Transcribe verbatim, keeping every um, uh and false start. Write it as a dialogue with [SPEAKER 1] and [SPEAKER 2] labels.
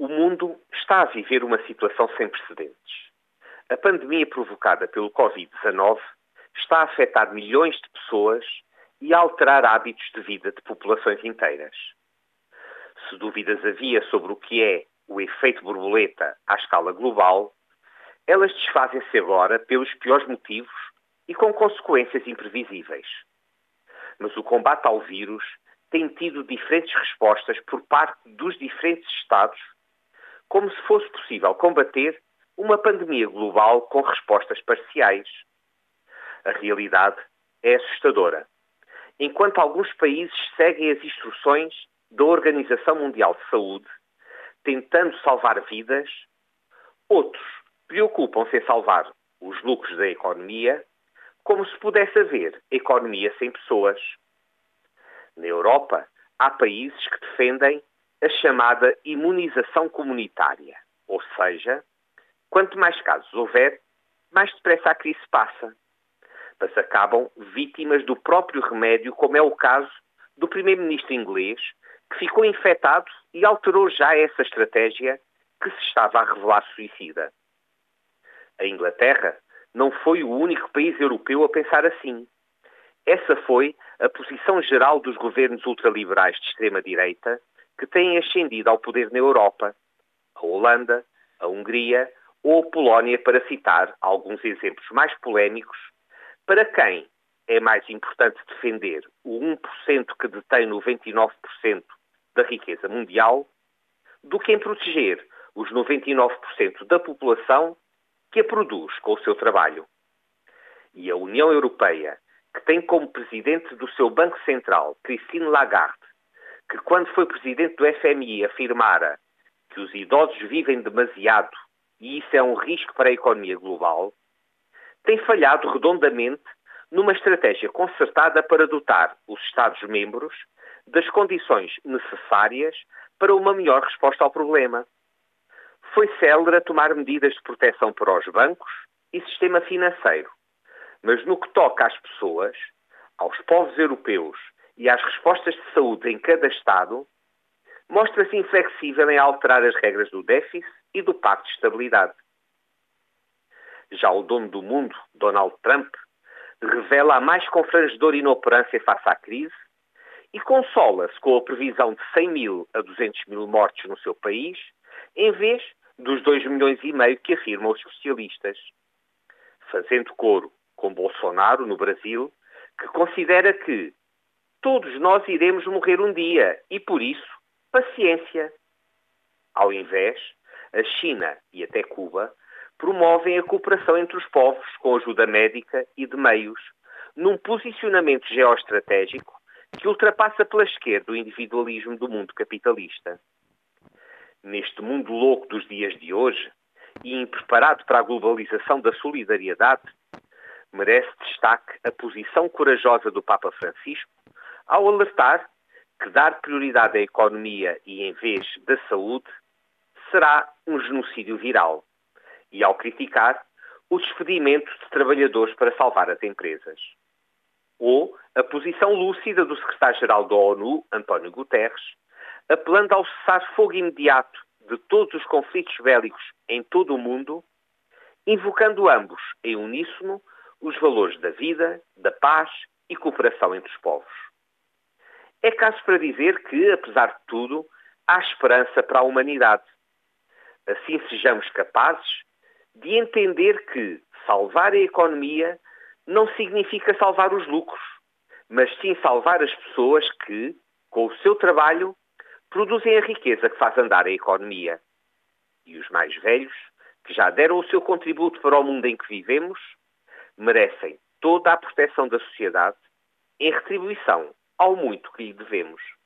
[SPEAKER 1] O mundo está a viver uma situação sem precedentes. A pandemia provocada pelo covid dezanove está a afetar milhões de pessoas e a alterar hábitos de vida de populações inteiras. Se dúvidas havia sobre o que é o efeito borboleta à escala global, elas desfazem-se agora pelos piores motivos e com consequências imprevisíveis. Mas o combate ao vírus tem tido diferentes respostas por parte dos diferentes Estados, como se fosse possível combater uma pandemia global com respostas parciais. A realidade é assustadora. Enquanto alguns países seguem as instruções da Organização Mundial de Saúde, tentando salvar vidas, outros preocupam-se em salvar os lucros da economia, como se pudesse haver economia sem pessoas. Na Europa, há países que defendem a chamada imunização comunitária, ou seja, quanto mais casos houver, mais depressa a crise passa. Mas acabam vítimas do próprio remédio, como é o caso do primeiro-ministro inglês, que ficou infectado e alterou já essa estratégia que se estava a revelar suicida. A Inglaterra não foi o único país europeu a pensar assim. Essa foi a posição geral dos governos ultraliberais de extrema-direita que têm ascendido ao poder na Europa. A Holanda, a Hungria ou a Polónia, para citar alguns exemplos mais polémicos, para quem é mais importante defender o um por cento que detém noventa e nove por cento da riqueza mundial do que em proteger os noventa e nove por cento da população que a produz com o seu trabalho. E a União Europeia, que tem como presidente do seu Banco Central Christine Lagarde, que quando foi presidente do F M I afirmara que os idosos vivem demasiado e isso é um risco para a economia global, tem falhado redondamente numa estratégia concertada para dotar os Estados-membros das condições necessárias para uma melhor resposta ao problema. Foi célere a tomar medidas de proteção para os bancos e sistema financeiro, mas no que toca às pessoas, aos povos europeus e às respostas de saúde em cada Estado, mostra-se inflexível em alterar as regras do déficit e do Pacto de Estabilidade. Já o dono do mundo, Donald Trump, revela a mais confrangedora inoperância face à crise e consola-se com a previsão de cem mil a duzentos mil mortes no seu país, em vez dos dois milhões e meio que afirmam os especialistas. Fazendo coro com Bolsonaro, no Brasil, que considera que todos nós iremos morrer um dia e, por isso, paciência. Ao invés, a China e até Cuba promovem a cooperação entre os povos com ajuda médica e de meios, num posicionamento geoestratégico que ultrapassa pela esquerda o individualismo do mundo capitalista. Neste mundo louco dos dias de hoje, e impreparado para a globalização da solidariedade, merece destaque a posição corajosa do Papa Francisco ao alertar que dar prioridade à economia e em vez da saúde será um genocídio viral, e ao criticar o despedimento de trabalhadores para salvar as empresas. Ou a posição lúcida do secretário-geral da ONU, António Guterres, apelando ao cessar-fogo imediato de todos os conflitos bélicos em todo o mundo, invocando ambos, em uníssono, os valores da vida, da paz e cooperação entre os povos. É caso para dizer que, apesar de tudo, há esperança para a humanidade. Assim sejamos capazes de entender que salvar a economia não significa salvar os lucros, mas sim salvar as pessoas que, com o seu trabalho, produzem a riqueza que faz andar a economia. E os mais velhos, que já deram o seu contributo para o mundo em que vivemos, merecem toda a proteção da sociedade em retribuição ao muito que lhe devemos.